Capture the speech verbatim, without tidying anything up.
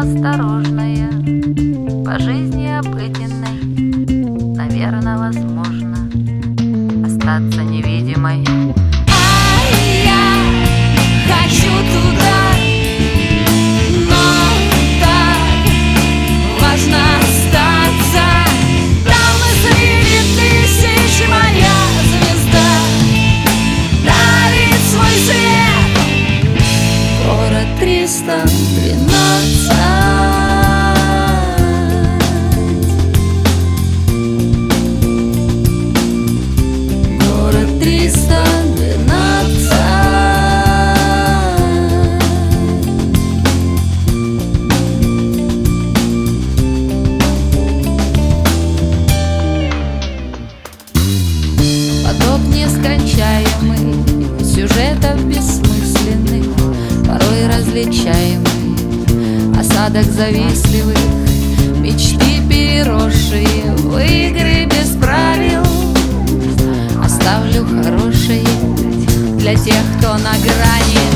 осторожная, по жизни обыденной, наверно, возможно остаться невидимой. А я хочу туда, но так важно остаться. Там и среди тысяч моя звезда дарит свой свет. Город триста двенадцать. Нескончаемый, сюжетов бессмысленных, порой различаемый, осадок завистливых, мечты переросшие в игры без правил. Оставлю хорошее для тех, кто на грани.